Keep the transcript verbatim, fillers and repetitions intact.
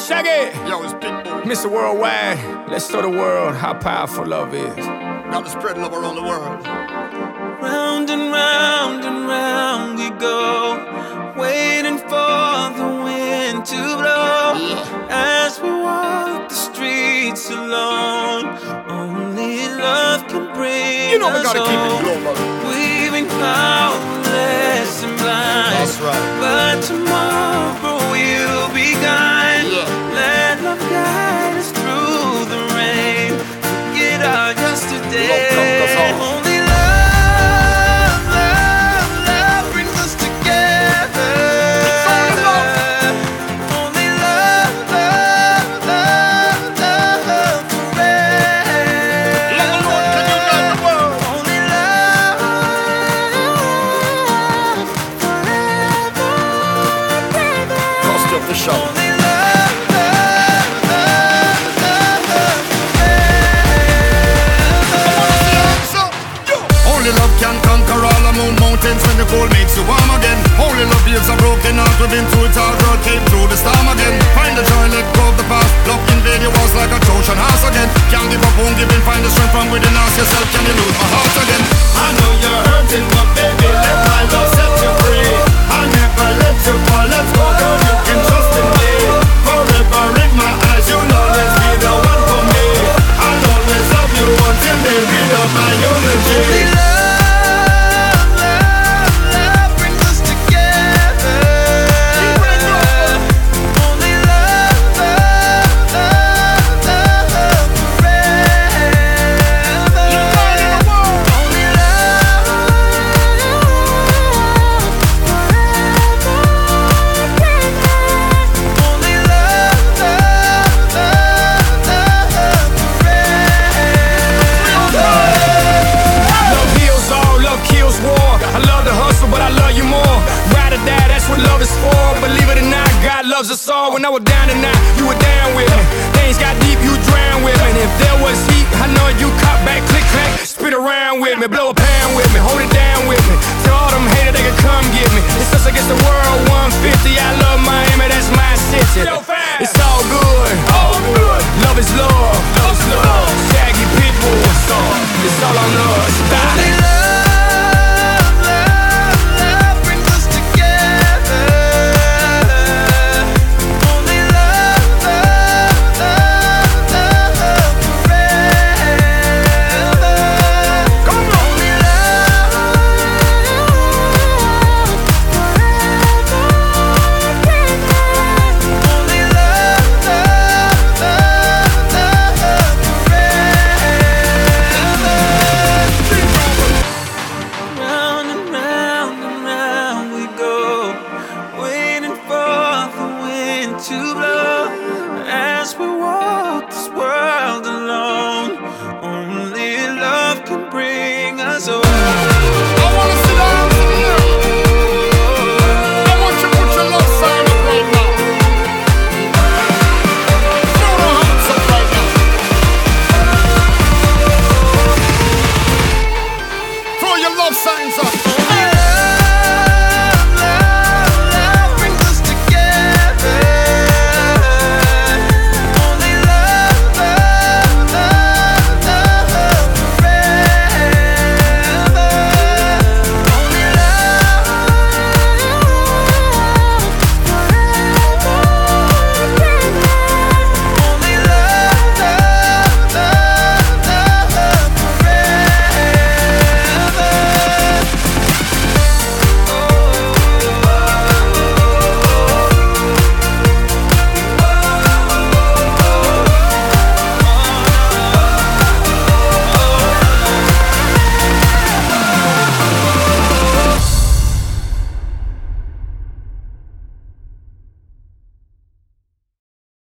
Shaggy. Yo, it's Pitbull. Mister Worldwide, let's show the world how powerful love is. Gotta spread love around the world. Round and round and round we go, waiting for the wind to blow. Yeah. As we walk the streets alone, only love can bring You know we us gotta keep it home. low, mother. We've been powerless and blind, That's right. but tomorrow we'll be gone. Yeah. Let love guide us through the rain. Forget our yesterday. Love comes us all. Only love, love, love brings us together. Only love, love, love, love forever. Love alone can unite the world. Only love forever. Cost of the show. Only love, love, love, love, love forever. Only love can conquer all the moon mountains when the cold makes you warm again. Only love heals a broken heart within through it all. Girl came through the storm again. Find the joy, let go of the past. Love invade your walls like a Trojan horse again. Can't give up, won't give in. Find the strength from within. Ask yourself, can you lose my heart again? I know you're hurting, but baby, let my love set you free. I never let you fall. Let's go, girl, you can trust in me. Forever in my eyes, you'll always be the one for me. I'll always love you until they read up my eulogy. Only love, love, love brings us together. Only love, love, love, love forever. Only love forever. Only love, love, love, love forever. Love heals all, love kills war. I love the hustle, but I love you more. Ride or die, that's what love is for. Believe it or not, God loves us all. When I was down and out, you were down with me. Things got deep, you drowned with me. And if there was heat, I know you caught back, click, clack, spin around with me, blow a pound with me, hold it down with me. Tell all them haters they can come get me. It's us against the world, one fifty. I love Miami,